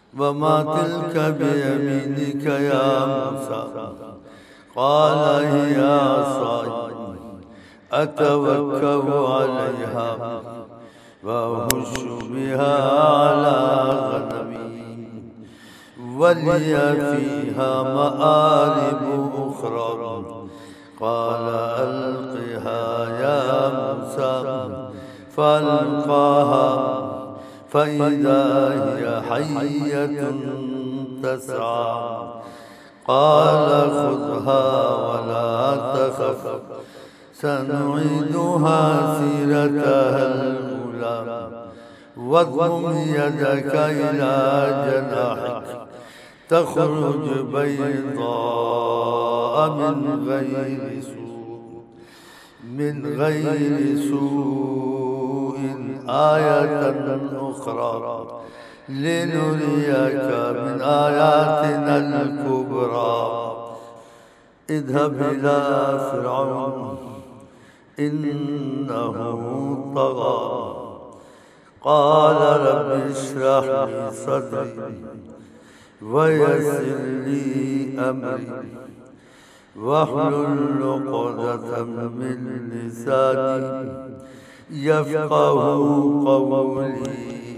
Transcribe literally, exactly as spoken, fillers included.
وما تلك بيمينك يا موسى قال هي عصاي أتوكأ عليها وأهش بها على غنمي ولي فيها مآرب أخرى قال ألقها يا موسى فألقاها فإذا هي حية تسعى قال خذها ولا تخف سنعيدها سيرتها الأولى واضم يدك إلى جناحك تخرج بيضاء من غير سوء من غير سوء آية أخرى لنريك من آياتنا الكبرى اذهب إلى فرعون إنه طغى قال رب اشرح لي صدري ويسر لي أمري واحلل عقدة من لساني يفقه قولي